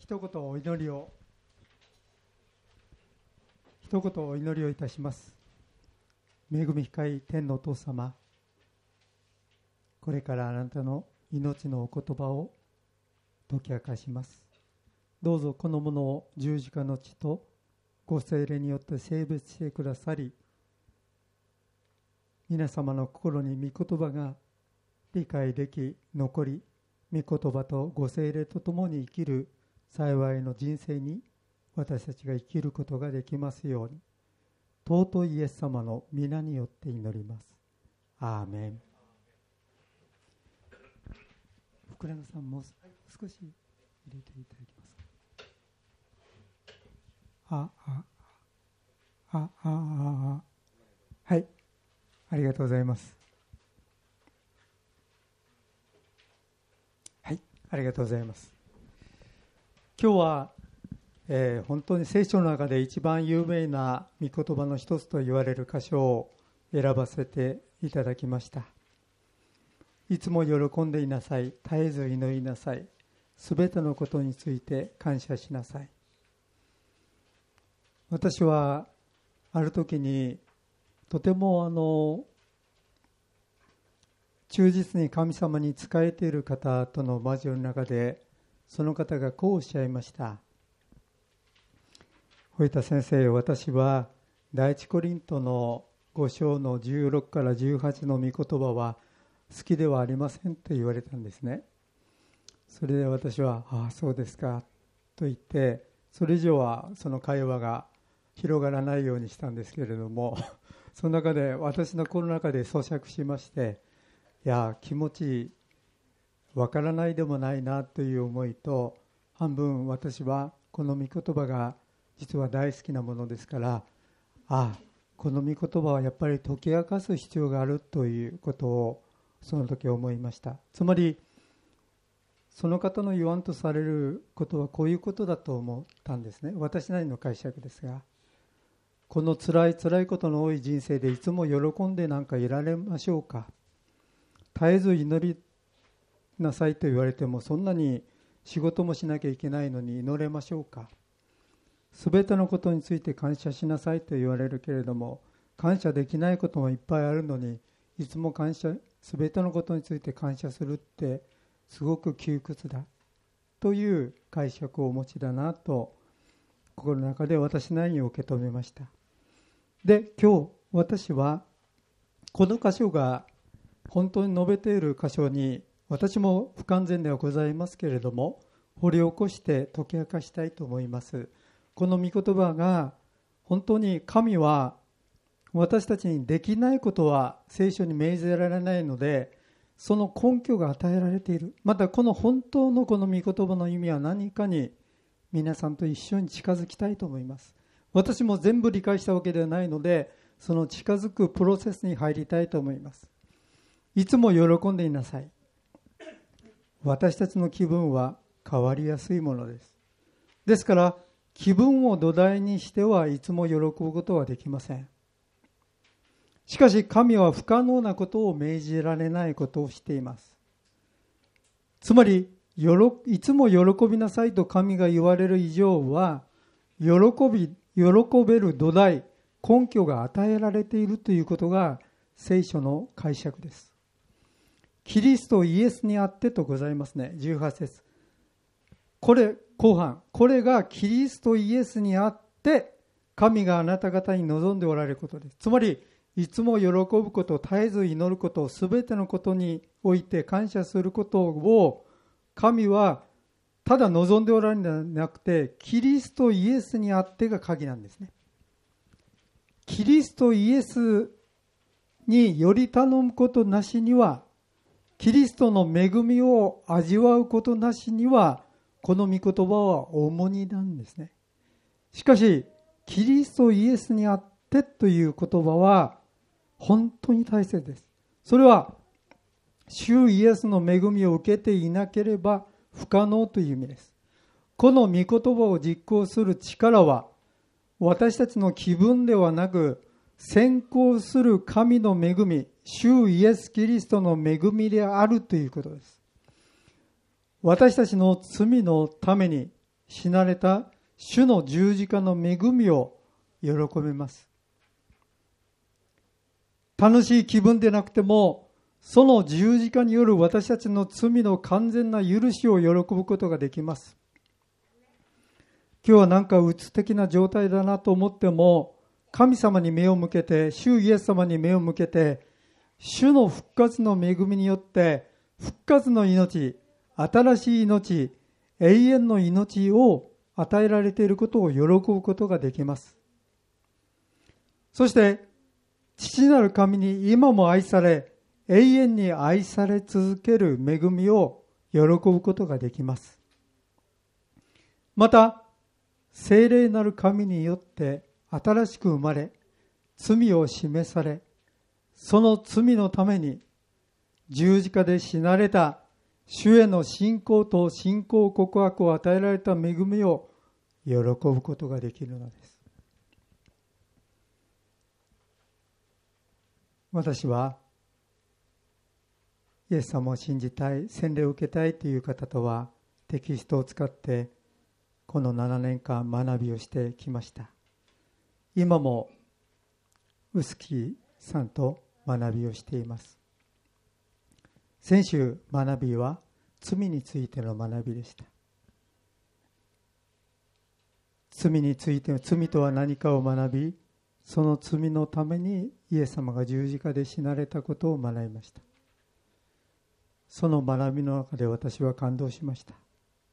一言お祈りをいたします。恵み深い天のお父様、これからあなたの命のお言葉を解き明かします。どうぞこのものを十字架の血とご聖霊によって聖別してくださり、皆様の心に御言葉が理解でき残り、御言葉とご聖霊とともに生きる幸いの人生に私たちが生きることができますように、尊いイエス様の皆によって祈ります。アーメン。福永さんも少し入れていただけますか。はい、ありがとうございます。はい、ありがとうございます。今日は本当に聖書の中で一番有名な御言葉の一つと言われる箇所を選ばせていただきました。いつも喜んでいなさい、絶えず祈りなさい、すべてのことについて感謝しなさい。私はある時にとても忠実に神様に仕えている方との交わりの中で、その方がこうおっしゃいました。堀田先生、私は第一コリントの5章の16から18の御言葉は好きではありませんと言われたんですね。それで私は、そうですかと言って、それ以上はその会話が広がらないようにしたんですけれども、その中で私の心の中で咀嚼しまして、気持ちわからないでもないなという思いと、半分私はこの御言葉が実は大好きなものですから、この御言葉はやっぱり解き明かす必要があるということをその時思いました。つまりその方の言わんとされることはこういうことだと思ったんですね。私なりの解釈ですが、この辛いことの多い人生でいつも喜んでなんかいられましょうか。絶えず祈りなさいと言われても、そんなに仕事もしなきゃいけないのに祈れましょうか。すべてのことについて感謝しなさいと言われるけれども、感謝できないこともいっぱいあるのに、いつもすべてのことについて感謝するってすごく窮屈だという解釈をお持ちだなと心の中で私なりに受け止めました。で、今日私はこの箇所が本当に述べている箇所に、私も不完全ではございますけれども、掘り起こして解き明かしたいと思います。この御言葉が本当に神は私たちにできないことは聖書に命ぜられないので、その根拠が与えられている。またこの本当のこの御言葉の意味は何かに皆さんと一緒に近づきたいと思います。私も全部理解したわけではないので、その近づくプロセスに入りたいと思います。いつも喜んでいなさい。私たちの気分は変わりやすいものです。ですから気分を土台にしてはいつも喜ぶことはできません。しかし神は不可能なことを命じられないことをしています。つまりいつも喜びなさいと神が言われる以上は、喜べる土台、根拠が与えられているということが聖書の解釈です。キリストイエスにあってとございますね。18節、後半、これがキリストイエスにあって神があなた方に望んでおられることです。つまりいつも喜ぶこと、絶えず祈ること、すべてのことにおいて感謝することを神はただ望んでおられるのではなくて、キリストイエスにあってが鍵なんですね。キリストイエスにより頼むことなしには、キリストの恵みを味わうことなしには、この御言葉は重荷なんですね。しかしキリストイエスにあってという言葉は本当に大切です。それは主イエスの恵みを受けていなければ不可能という意味です。この御言葉を実行する力は、私たちの気分ではなく、先行する神の恵み、主イエス・キリストの恵みであるということです。私たちの罪のために死なれた主の十字架の恵みを喜びます。楽しい気分でなくても、その十字架による私たちの罪の完全な許しを喜ぶことができます。今日はなんか鬱的な状態だなと思っても、神様に目を向けて、主イエス様に目を向けて、主の復活の恵みによって復活の命、新しい命、永遠の命を与えられていることを喜ぶことができます。そして父なる神に今も愛され、永遠に愛され続ける恵みを喜ぶことができます。また聖霊なる神によって新しく生まれ、罪を示され、その罪のために十字架で死なれた主への信仰と信仰告白を与えられた恵みを喜ぶことができるのです。私はイエス様を信じたい、洗礼を受けたいという方とはテキストを使ってこの7年間学びをしてきました。今も臼木さんと学びをしています。先週学びは罪についての学びでした。罪について、罪とは何かを学び、その罪のためにイエス様が十字架で死なれたことを学びました。その学びの中で私は感動しました。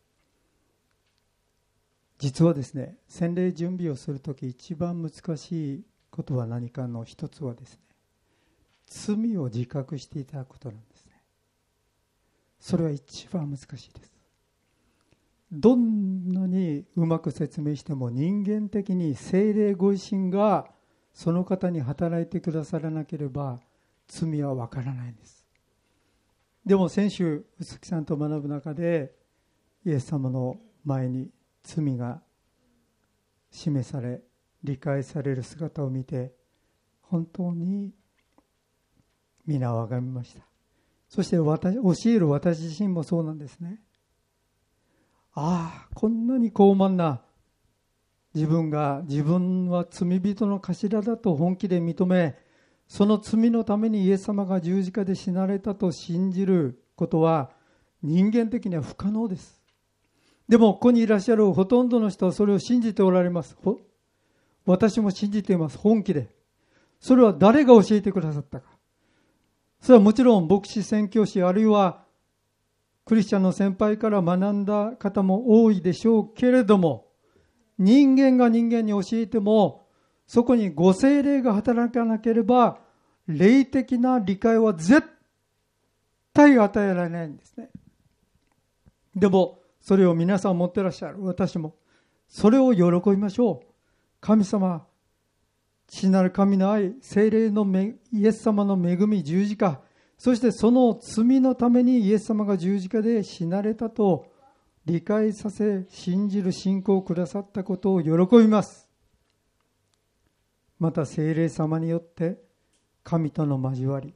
実はですね、洗礼準備をするとき一番難しいことは何かの一つはですね、罪を自覚していただくことなんですね。それは一番難しいです。どんなにうまく説明しても人間的に聖霊ご自身がその方に働いてくださらなければ罪はわからないんです。でも先週臼木さんと学ぶ中でイエス様の前に罪が示され理解される姿を見て本当に皆をあがみました。そして教える私自身もそうなんですね。こんなに傲慢な自分は罪人の頭だと本気で認め、その罪のためにイエス様が十字架で死なれたと信じることは人間的には不可能です。でもここにいらっしゃるほとんどの人はそれを信じておられます。私も信じています。本気で。それは誰が教えてくださったか。それはもちろん牧師、宣教師、あるいはクリスチャンの先輩から学んだ方も多いでしょうけれども、人間が人間に教えてもそこにご聖霊が働かなければ霊的な理解は絶対与えられないんですね。でもそれを皆さん持ってらっしゃる。私もそれを喜びましょう。神様、父なる神の愛、聖霊のイエス様の恵み、十字架、そしてその罪のためにイエス様が十字架で死なれたと理解させ、信じる信仰をくださったことを喜びます。また聖霊様によって神との交わり、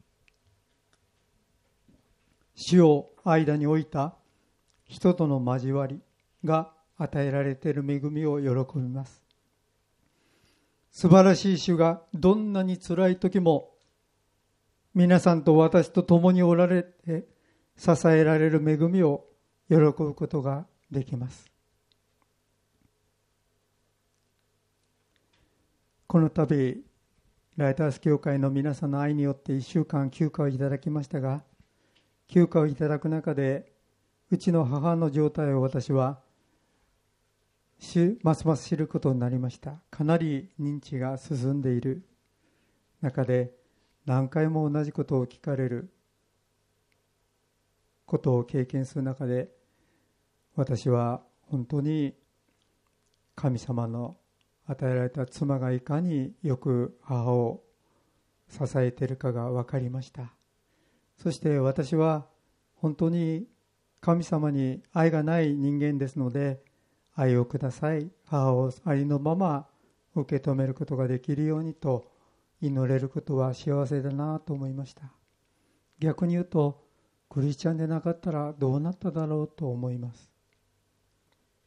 死を間に置いた人との交わりが与えられている恵みを喜びます。素晴らしい主がどんなに辛い時も皆さんと私と共におられて支えられる恵みを喜ぶことができます。この度ライタース教会の皆さんの愛によって1週間休暇をいただきましたが、休暇をいただく中でうちの母の状態を私はますます知ることになりました。かなり認知が進んでいる中で何回も同じことを聞かれることを経験する中で、私は本当に神様の与えられた妻がいかによく母を支えているかが分かりました。そして私は本当に神様に愛がない人間ですので、愛をください、母をありのまま受け止めることができるようにと祈れることは幸せだなと思いました。逆に言うとクリスチャンでなかったらどうなっただろうと思います。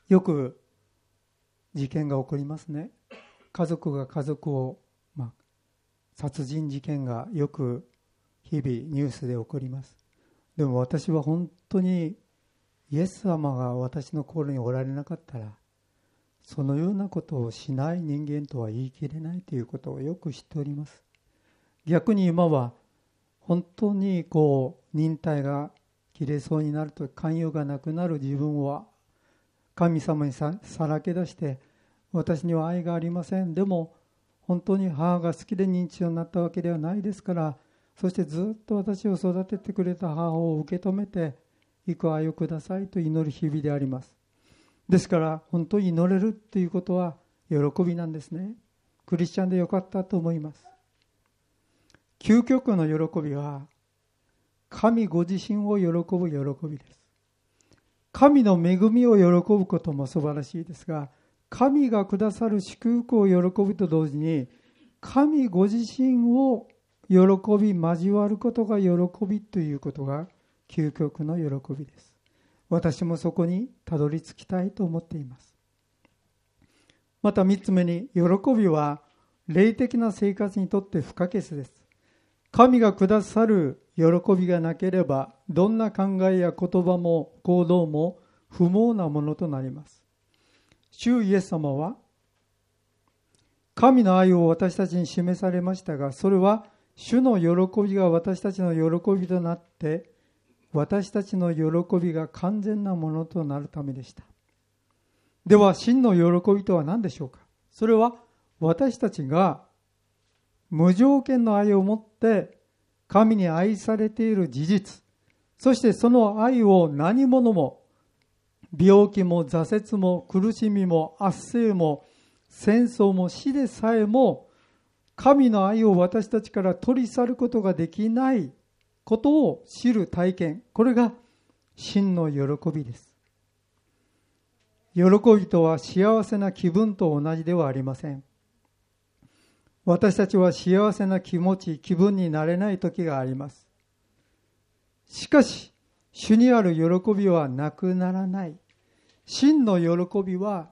よく事件が起こりますね。家族が家族を、殺人事件がよく日々ニュースで起こります。でも私は本当にイエス様が私の心におられなかったら、そのようなことをしない人間とは言い切れないということをよく知っております。逆に今は本当に忍耐が切れそうになると、寛容がなくなる自分は神様にさらけ出して、私には愛がありません、でも本当に母が好きで認知症になったわけではないですから、そしてずっと私を育ててくれた母を受け止めて幾愛をくださいと祈る日々であります。ですから本当に祈れるということは喜びなんですね。クリスチャンでよかったと思います。究極の喜びは神ご自身を喜ぶ喜びです。神の恵みを喜ぶことも素晴らしいですが、神がくださる祝福を喜ぶと同時に、神ご自身を喜び交わることが喜びということが究極の喜びです。私もそこにたどり着きたいと思っています。また3つ目に、喜びは霊的な生活にとって不可欠です。神がくださる喜びがなければ、どんな考えや言葉も行動も不毛なものとなります。主イエス様は神の愛を私たちに示されましたが、それは主の喜びが私たちの喜びとなって、私たちの喜びが完全なものとなるためでした。では真の喜びとは何でしょうか。それは私たちが無条件の愛を持って神に愛されている事実、そしてその愛を何者も、病気も挫折も苦しみも圧政も戦争も死でさえも、神の愛を私たちから取り去ることができないことを知る体験、これが真の喜びです。喜びとは幸せな気分と同じではありません。私たちは幸せな気持ち、気分になれない時があります。しかし、主にある喜びはなくならない。真の喜びは、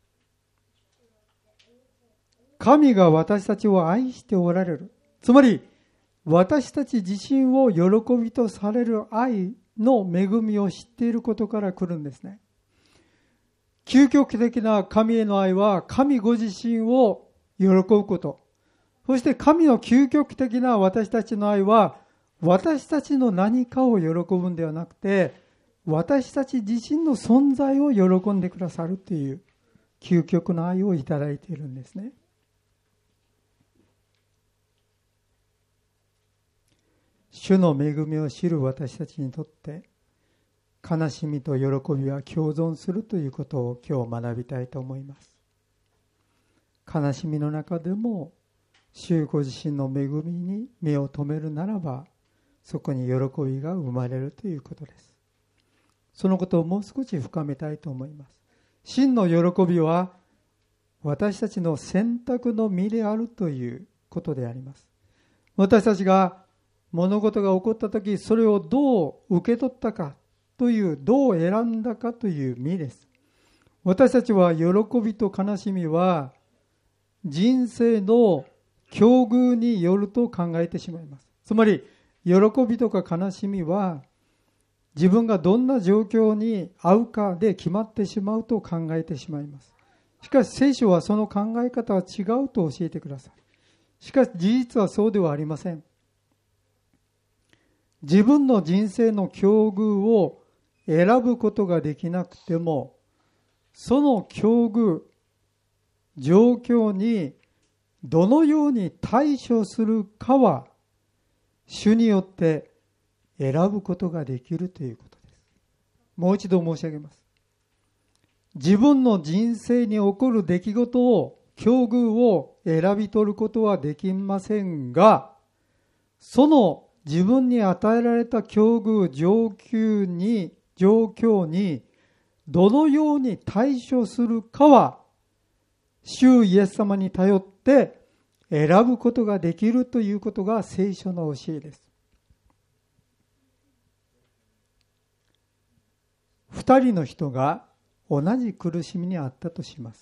神が私たちを愛しておられる。つまり、私たち自身を喜びとされる愛の恵みを知っていることから来るんですね。究極的な神への愛は、神ご自身を喜ぶこと。そして神の究極的な私たちの愛は、私たちの何かを喜ぶんではなくて、私たち自身の存在を喜んでくださるという究極の愛をいただいているんですね。主の恵みを知る私たちにとって、悲しみと喜びは共存するということを今日学びたいと思います。悲しみの中でも主ご自身の恵みに目を留めるならば、そこに喜びが生まれるということです。そのことをもう少し深めたいと思います。真の喜びは私たちの選択の身であるということであります。私たちが物事が起こったとき、それをどう受け取ったかという、どう選んだかという身です。私たちは喜びと悲しみは人生の境遇によると考えてしまいます。つまり喜びとか悲しみは自分がどんな状況に合うかで決まってしまうと考えてしまいます。しかし聖書はその考え方は違うと教えてください。しかし事実はそうではありません。自分の人生の境遇を選ぶことができなくても、その境遇、状況にどのように対処するかは主によって選ぶことができるということです。もう一度申し上げます。自分の人生に起こる出来事を、境遇を選び取ることはできませんが、その自分に与えられた境遇、状況にどのように対処するかは、主イエス様に頼って選ぶことができるということが聖書の教えです。二人の人が同じ苦しみにあったとします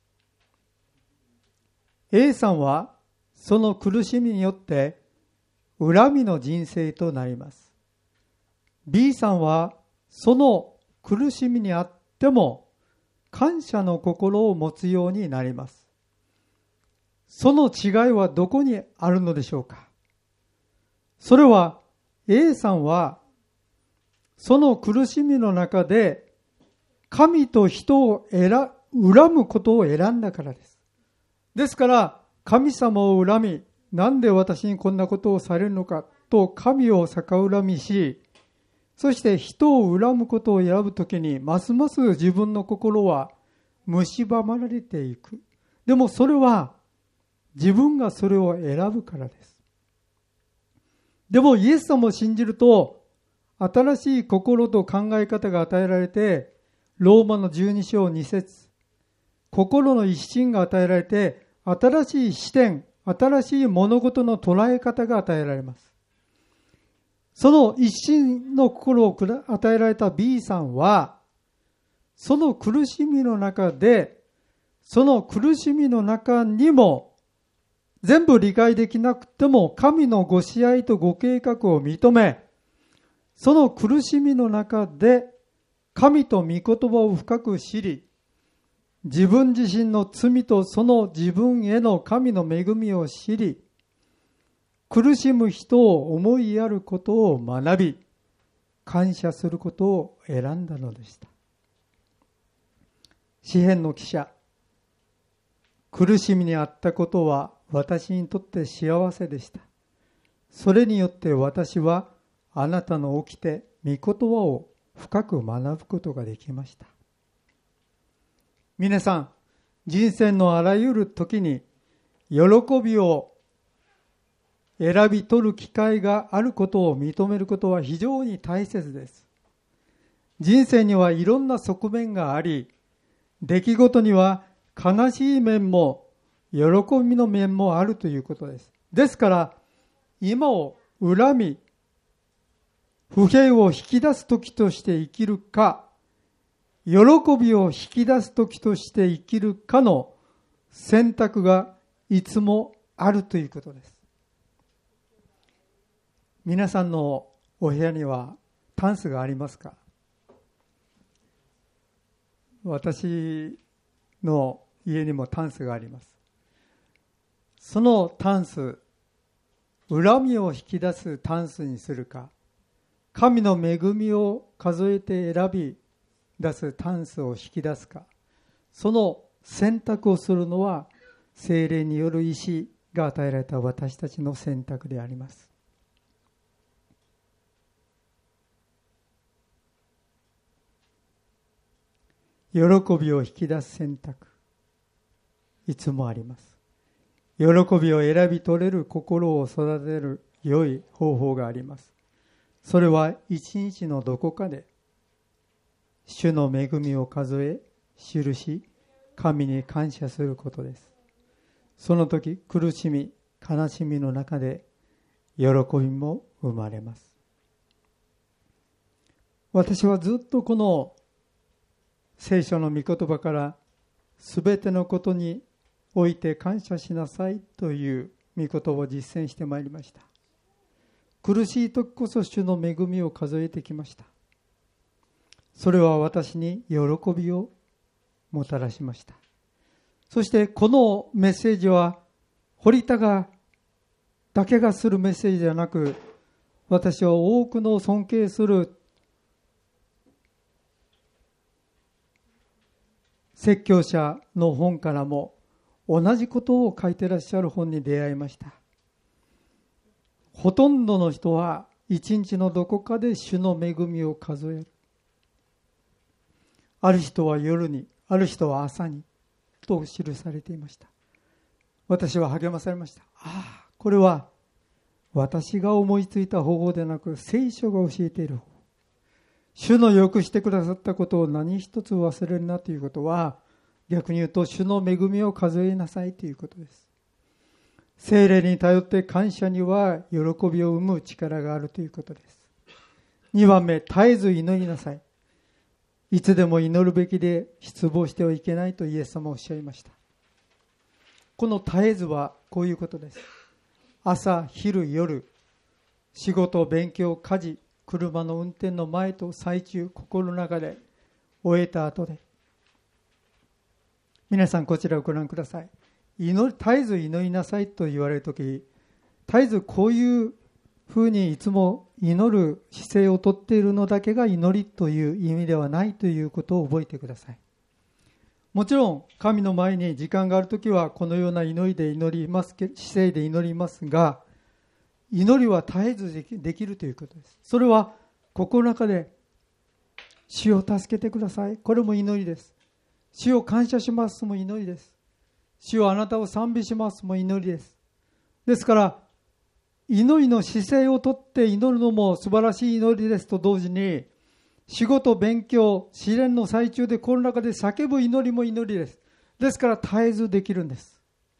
。A さんはその苦しみによって恨みの人生となります。B さんはその苦しみにあっても感謝の心を持つようになります。その違いはどこにあるのでしょうか。それは A さんはその苦しみの中で神と人を恨むことを選んだからです。ですから神様を恨み、なんで私にこんなことをされるのかと神を逆恨みし、そして人を恨むことを選ぶときにますます自分の心は蝕まれていく。でもそれは自分がそれを選ぶからです。でもイエス様を信じると新しい心と考え方が与えられて、ローマの12章2節、心の一心が与えられて、新しい視点、新しい物事の捉え方が与えられます。その一心の心を与えられた B さんは、その苦しみの中で、その苦しみの中にも、全部理解できなくても神のご支配とご計画を認め、その苦しみの中で神と御言葉を深く知り、自分自身の罪とその自分への神の恵みを知り、苦しむ人を思いやることを学び、感謝することを選んだのでした。詩編の記者、苦しみにあったことは私にとって幸せでした。それによって私はあなたの起きて御言葉を深く学ぶことができました。皆さん、人生のあらゆる時に喜びを選び取る機会があることを認めることは非常に大切です。人生にはいろんな側面があり、出来事には悲しい面も喜びの面もあるということです。ですから、今を恨み、不平を引き出す時として生きるか、喜びを引き出す時として生きるかの選択がいつもあるということです。皆さんのお部屋にはタンスがありますか？私の家にもタンスがあります。そのタンス、恨みを引き出すタンスにするか、神の恵みを数えて選び出すタンスを引き出すか、その選択をするのは聖霊による意志が与えられた私たちの選択であります。喜びを引き出す選択、いつもあります。喜びを選び取れる心を育てる良い方法があります。それは一日のどこかで主の恵みを数え、記し、神に感謝することです。その時、苦しみ、悲しみの中で喜びも生まれます。私はずっとこの聖書の御言葉からすべてのことにおいて感謝しなさいという御言葉を実践してまいりました。苦しい時こそ主の恵みを数えてきました。それは私に喜びをもたらしました。そしてこのメッセージは堀田がだけがするメッセージではなく、私は多くの尊敬する説教者の本からも同じことを書いてらっしゃる本に出会いました。ほとんどの人は一日のどこかで主の恵みを数える。ある人は夜に、ある人は朝にと記されていました。私は励まされました。これは私が思いついた方法でなく聖書が教えている方法。主のよくしてくださったことを何一つ忘れるなということは、逆に言うと主の恵みを数えなさいということです。聖霊に頼って感謝には喜びを生む力があるということです。2番目、絶えず祈りなさい。 いつでも祈るべきで失望してはいけないとイエス様はおっしゃいました。この絶えずはこういうことです。朝、昼、夜、仕事、勉強、家事、車の運転の前と最中、心の中で終えた後で、皆さんこちらをご覧ください。絶えず祈りなさいと言われるとき、絶えずこういうふうにいつも祈る姿勢をとっているのだけが祈りという意味ではないということを覚えてください。もちろん神の前に時間があるときはこのような祈りで祈ります、姿勢で祈りますが、祈りは絶えずできるということです。それは心の中で主を助けてください、これも祈りです。主を感謝しますも祈りです。主をあなたを賛美しますも祈りです。ですから祈りの姿勢をとって祈るのも素晴らしい祈りですと同時に、仕事、勉強、試練の最中でこの中で叫ぶ祈りも祈りです。ですから絶えずできるんです。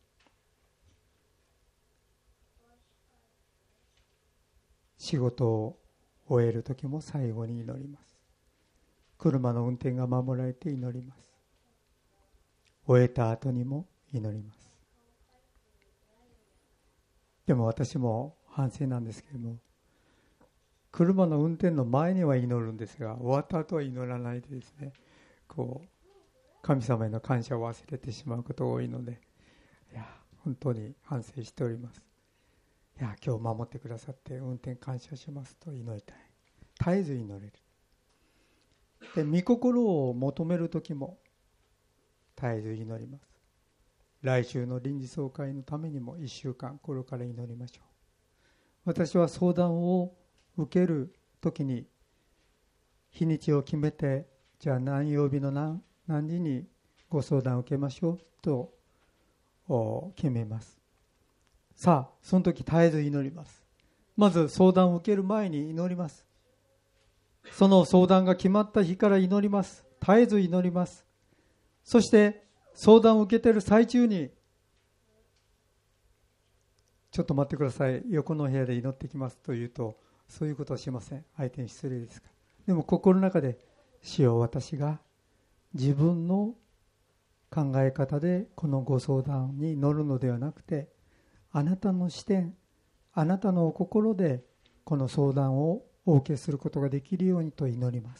仕事を終える時も最後に祈ります。車の運転が守られて祈ります。終えた後にも祈ります。でも私も反省なんですけれども、車の運転の前には祈るんですが、終わった後は祈らないでですね、神様への感謝を忘れてしまうことが多いので、本当に反省しております。今日守ってくださって運転感謝しますと祈りたい。絶えず祈れる。で、御心を求める時も絶えず祈ります。来週の臨時総会のためにも1週間これから祈りましょう。私は相談を受けるときに日にちを決めて、じゃあ何曜日の何時にご相談を受けましょうと決めます。さあその時絶えず祈ります。まず相談を受ける前に祈ります。その相談が決まった日から祈ります。絶えず祈ります。そして相談を受けている最中に、ちょっと待ってください、横の部屋で祈ってきますと言うと、そういうことはしません。相手に失礼ですから。でも心の中で、主よ、私が自分の考え方でこのご相談に乗るのではなくて、あなたの視点、あなたのお心でこの相談をお受けすることができるようにと祈ります。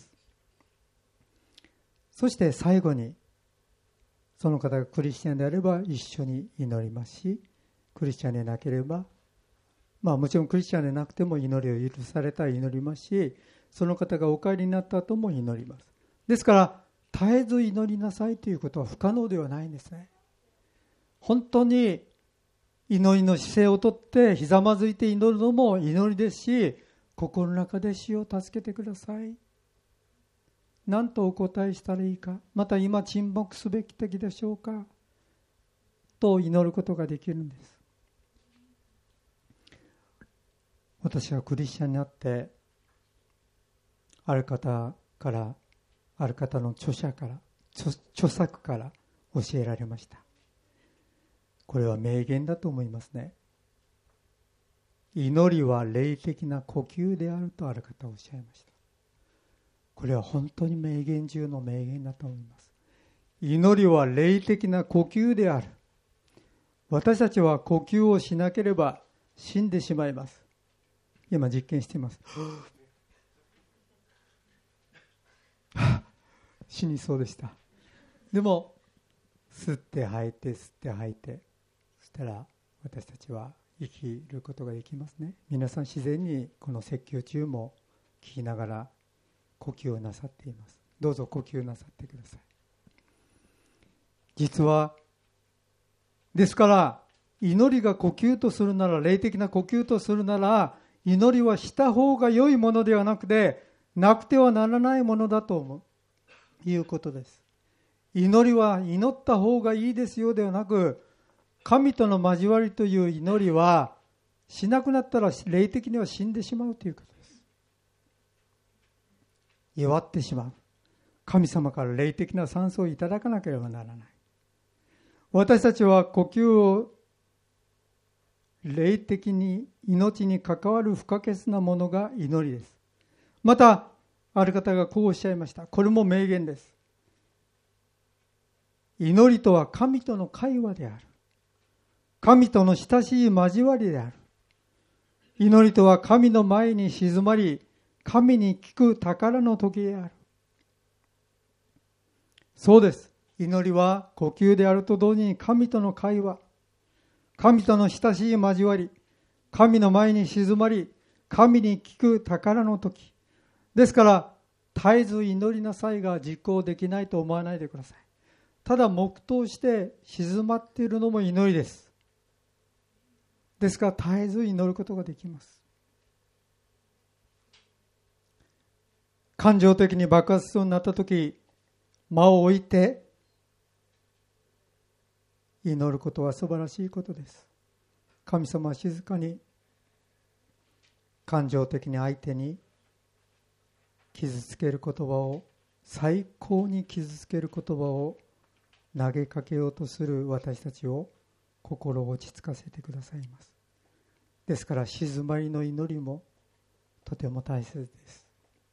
そして最後に、その方がクリスチャンであれば一緒に祈りますし、クリスチャンでなければ、もちろんクリスチャンでなくても祈りを許されたら祈りますし、その方がお帰りになった後も祈ります。ですから絶えず祈りなさいということは不可能ではないんですね。本当に祈りの姿勢をとってひざまずいて祈るのも祈りですし、心の中で主を助けてください、何とお答えしたらいいか、また今沈黙すべき時でしょうかと祈ることができるんです。私はクリスチャンになって、ある方の著作から教えられました。これは名言だと思いますね。祈りは霊的な呼吸であるとある方はおっしゃいました。これは本当に名言中の名言だと思います。祈りは霊的な呼吸である。私たちは呼吸をしなければ死んでしまいます。今実験しています。死にそうでした。でも吸って吐いて吸って吐いて、そしたら私たちは生きることができますね。皆さん自然にこの説教中も聞きながら呼吸をなさっています。どうぞ呼吸なさってください。実はですから祈りが呼吸とするなら、霊的な呼吸とするなら、祈りはした方が良いものではなくて、なくてはならないものだということです。祈りは祈った方がいいですよではなく、神との交わりという祈りはしなくなったら霊的には死んでしまうということです。弱ってしまう。神様から霊的な酸素をいただかなければならない。私たちは呼吸を霊的に命に関わる不可欠なものが祈りです。またある方がこうおっしゃいました。これも名言です。祈りとは神との会話である。神との親しい交わりである。祈りとは神の前に静まり、神に聞く宝の時である。そうです。祈りは呼吸であると同時に神との会話、神との親しい交わり、神の前に静まり、神に聞く宝の時。ですから、絶えず祈りなさいが実行できないと思わないでください。ただ黙祷して静まっているのも祈りです。ですから絶えず祈ることができます。感情的に爆発しそうになったとき、間を置いて祈ることは素晴らしいことです。神様は静かに感情的に相手に傷つける言葉を、最高に傷つける言葉を投げかけようとする私たちを心を落ち着かせてくださいます。ですから静まりの祈りもとても大切です。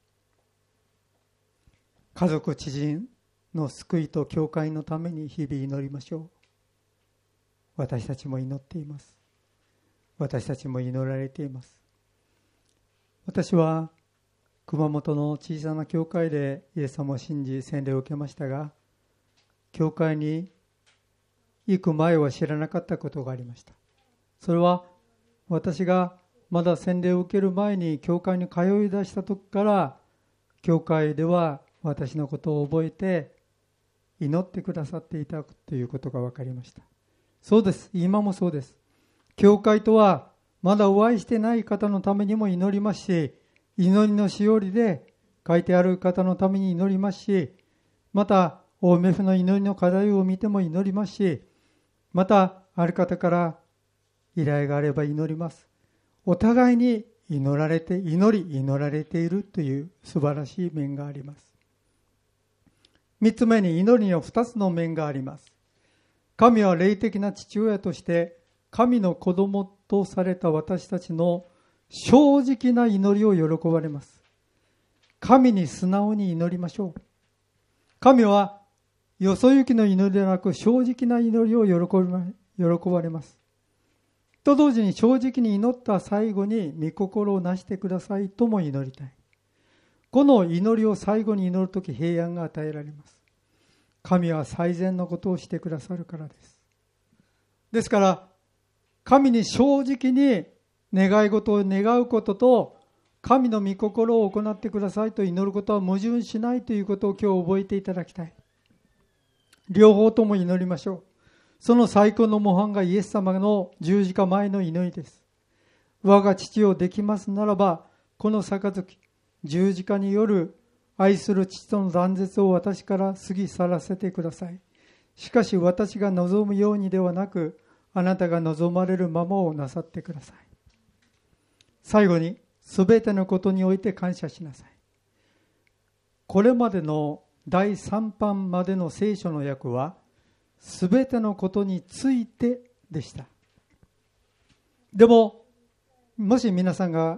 家族、知人の救いと教会のために日々祈りましょう。私たちも祈っています。私たちも祈られています。私は熊本の小さな教会でイエス様を信じ洗礼を受けましたが、教会に行く前は知らなかったことがありました。それは私がまだ洗礼を受ける前に教会に通い出した時から、教会では私のことを覚えて祈ってくださっていたということが分かりました。そうです。今もそうです。教会とはまだお会いしてない方のためにも祈りますし、祈りのしおりで書いてある方のために祈りますし、また OMF の祈りの課題を見ても祈りますし、またある方から依頼があれば祈ります。お互いに祈られているという素晴らしい面があります。3つ目に祈りの2つの面があります。神は霊的な父親として神の子供とされた私たちの正直な祈りを喜ばれます。神に素直に祈りましょう。神はよそ行きの祈りではなく正直な祈りを喜ばれます。と同時に正直に祈った最後に御心をなしてくださいとも祈りたい。この祈りを最後に祈るとき平安が与えられます。神は最善のことをしてくださるからです。ですから神に正直に願い事を願うことと神の御心を行ってくださいと祈ることは矛盾しないということを今日覚えていただきたい。両方とも祈りましょう。その最高の模範がイエス様の十字架前の祈りです。我が父をできますならば、この杯、十字架による愛する父との断絶を私から過ぎ去らせてください。しかし私が望むようにではなく、あなたが望まれるままをなさってください。最後に、すべてのことにおいて感謝しなさい。これまでの第3版までの聖書の訳は、すべてのことについてでした。でも、もし皆さんが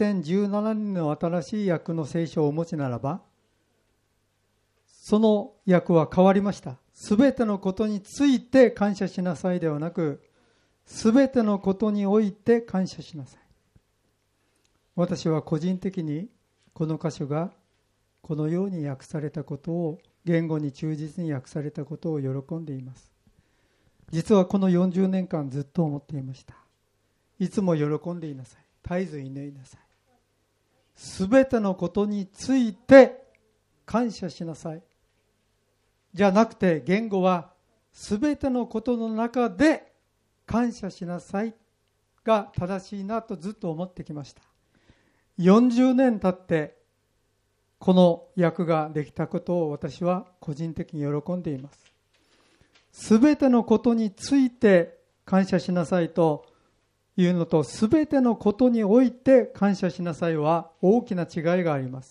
2017年の新しい訳の聖書をお持ちならば、その訳は変わりました。すべてのことについて感謝しなさいではなく、すべてのことにおいて感謝しなさい。私は個人的にこの箇所がこのように訳されたことを、言語に忠実に訳されたことを喜んでいます。実はこの40年間ずっと思っていました。いつも喜んでいなさい。絶えず祈りなさい。すべてのことについて感謝しなさい。じゃなくて、言語はすべてのことの中で感謝しなさいが正しいなとずっと思ってきました。40年経ってこの訳ができたことを私は個人的に喜んでいます。すべてのことについて感謝しなさいというのと、すべてのことにおいて感謝しなさいは大きな違いがあります。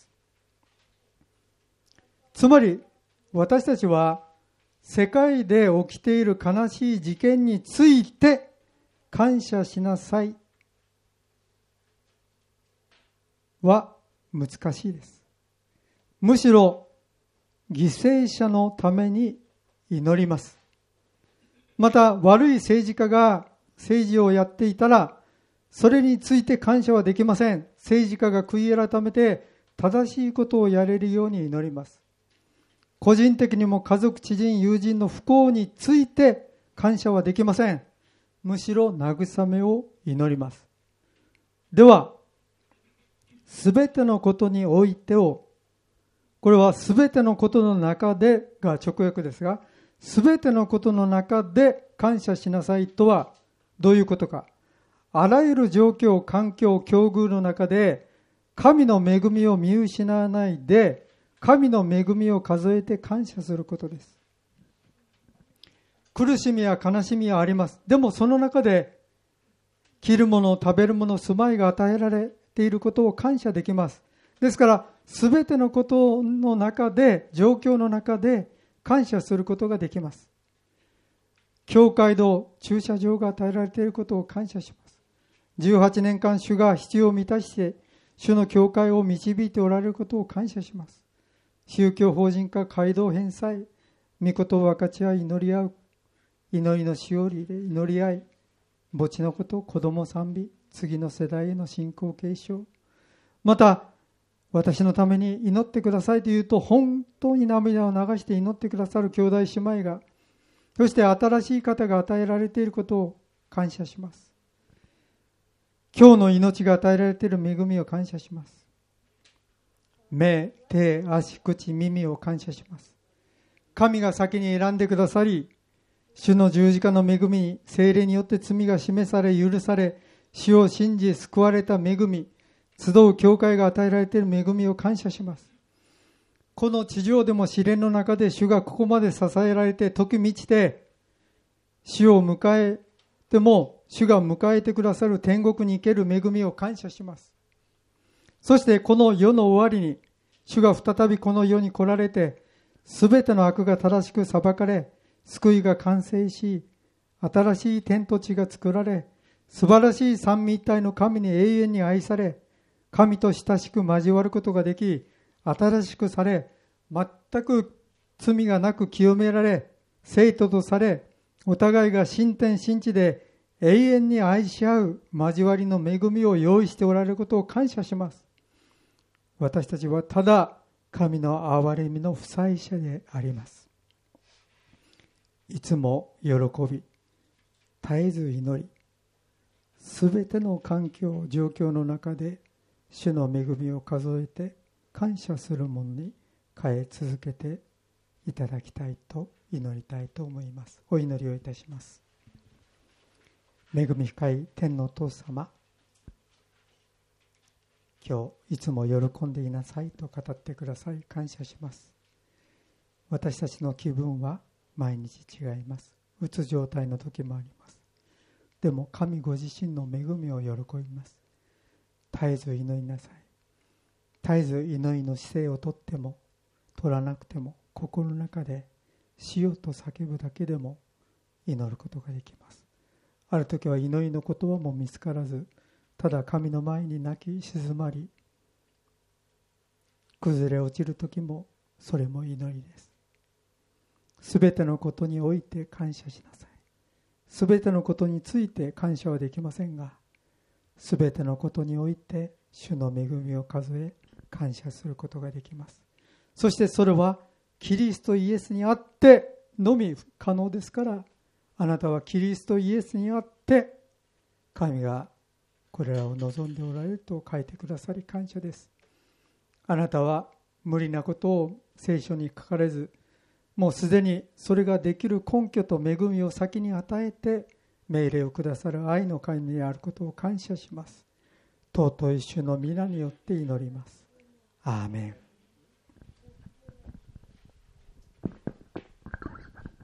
つまり私たちは世界で起きている悲しい事件について感謝しなさいは難しいです。 むしろ犠牲者のために祈ります。また悪い政治家が政治をやっていたら、それについて感謝はできません。政治家が悔い改めて正しいことをやれるように祈ります。個人的にも家族、知人、友人の不幸について感謝はできません。むしろ慰めを祈ります。では、すべてのことにおいてを、これはすべてのことの中でが直訳ですが、すべてのことの中で感謝しなさいとはどういうことか。あらゆる状況、環境、境遇の中で神の恵みを見失わないで、神の恵みを数えて感謝することです。苦しみや悲しみはあります。でもその中で着るもの、食べるもの、住まいが与えられていることを感謝できます。ですからすべてのことの中で、状況の中で感謝することができます。教会堂、駐車場が与えられていることを感謝します。18年間主が必要を満たして主の教会を導いておられることを感謝します。宗教法人化、街道返済、御事を分かち合い祈り合う、祈りのしおりで祈り合い、墓地のこと、子供賛美、次の世代への信仰継承、また私のために祈ってくださいと言うと本当に涙を流して祈ってくださる兄弟姉妹が、そして新しい方が与えられていることを感謝します。今日の命が与えられている恵みを感謝します。目、手、足、口、耳を感謝します。神が先に選んでくださり、主の十字架の恵みに聖霊によって罪が示され許され、主を信じ救われた恵み、集う教会が与えられている恵みを感謝します。この地上でも試練の中で主がここまで支えられて時満ちて、主を迎えても主が迎えてくださる天国に行ける恵みを感謝します。そしてこの世の終わりに主が再びこの世に来られて、すべての悪が正しく裁かれ、救いが完成し、新しい天と地が作られ、素晴らしい三位一体の神に永遠に愛され、神と親しく交わることができ、新しくされ、全く罪がなく清められ、聖徒とされ、お互いが新天新地で永遠に愛し合う交わりの恵みを用意しておられることを感謝します。私たちはただ神の憐れみの負債者であります。いつも喜び、絶えず祈り、すべての環境、状況の中で主の恵みを数えて感謝するものに変え続けていただきたいと祈りたいと思います。お祈りをいたします。恵み深い天のお父様、今日いつも喜んでいなさいと語ってください、感謝します。私たちの気分は毎日違います。うつ状態の時もあります。でも神ご自身の恵みを喜びます。絶えず祈りなさい。絶えず祈りの姿勢をとっても取らなくても、心の中でしようと叫ぶだけでも祈ることができます。ある時は祈りの言葉も見つからず、ただ神の前に泣き静まり、崩れ落ちる時もそれも祈りです。すべてのことにおいて感謝しなさい。すべてのことについて感謝はできませんが、すべてのことにおいて主の恵みを数え感謝することができます。そしてそれはキリストイエスにあってのみ可能ですから、あなたはキリストイエスにあって神がこれらを望んでおられると書いてくださり感謝です。あなたは無理なことを聖書に書かれず、もうすでにそれができる根拠と恵みを先に与えて命令をくださる愛の神であることを感謝します。尊い主の皆によって祈ります。アーメン。